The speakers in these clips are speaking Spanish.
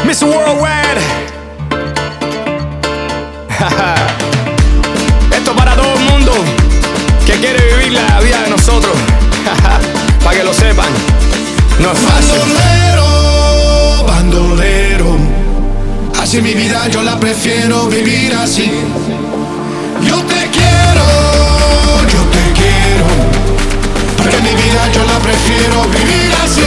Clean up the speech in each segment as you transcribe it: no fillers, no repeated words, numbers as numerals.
Mr. Worldwide. Esto para todo el mundo que quiere vivir la vida de nosotros. Para que lo sepan, no es fácil. Bandolero, bandolero, así mi vida yo la prefiero vivir así. Yo te quiero, porque mi vida yo la prefiero vivir así.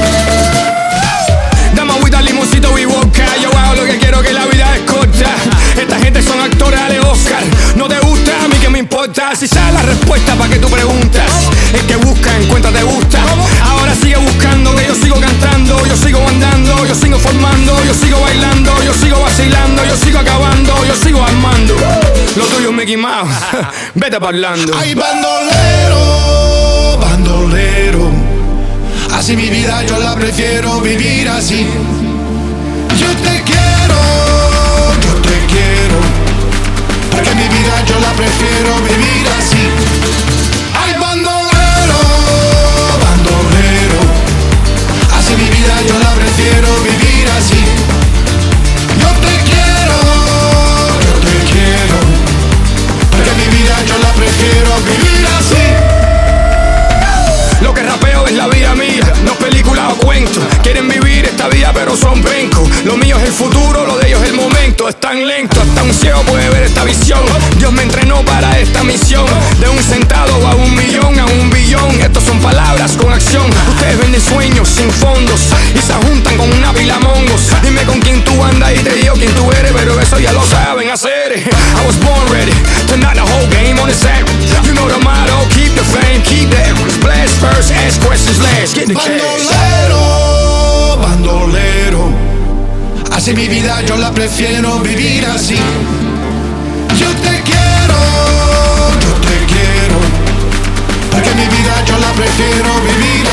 Dame agüita, limoncito y vodka. Yo hago lo que quiero, que la vida es corta. Esta gente son actores, dale Oscar. No te gusta, a mí que me importa. Si sabes la respuesta, ¿pa' qué tú preguntas? El que busca, encuentra, te gusta. Ahora sigue buscando, que yo sigo cantando. Yo sigo andando, yo sigo formando. Yo sigo bailando, yo sigo vacilando. Yo sigo acabando, yo sigo armando. Lo tuyo es Mickey Mouse, vete parlando. Ay, bandolero, bandolero, así mi vida yo la prefiero vivir así. Yo te quiero, porque mi vida yo la prefiero vivir así. Ay, bandolero, bandolero, así mi vida yo la prefiero vivir así. Yo te quiero, porque mi vida yo la prefiero vivir así. Lo que rapeo es la vida mía, no película o cuento. Quieren vivir esta vida pero son pencos. Lo mío es el futuro, lo de ellos es el momento. Es tan lento, hasta un ciego puede ver esta visión. Dios me entrenó para esta misión. De un centavo a un millón, a un billón. Estos son palabras con acción. Ustedes venden sueños sin fondos y se juntan con una pila mongos. Dime con quién tú andas y te digo quién tú eres, pero eso ya lo saben hacer. I was born ready to knock the whole game on its head. You know the motto, keep the fame, keep the blast first, ask questions last, get the cash. Bandolero, bandolero, así mi vida yo la prefiero vivir así. Yo te quiero, porque mi vida yo la prefiero vivir